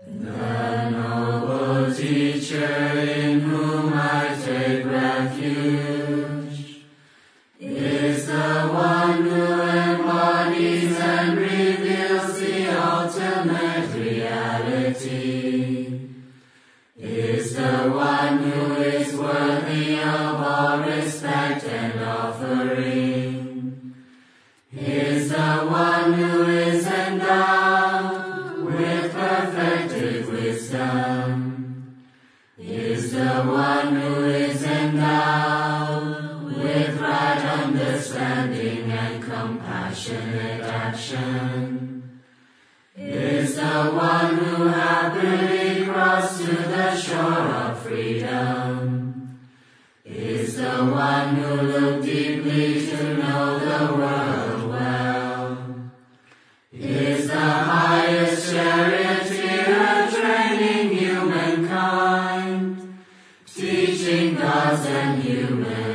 The noble teacher in whom I take refuge is the one who embodies and reveals the ultimate reality, is the one who is worthy of all respect and offering, is the one who is endowed with perfected wisdom, is the one who is endowed with right understanding and compassionate action, is the one who happily crossed to the shore of freedom, is the one who looked deeply to know the world well, is the highest charioteer training humankind, teaching gods and humans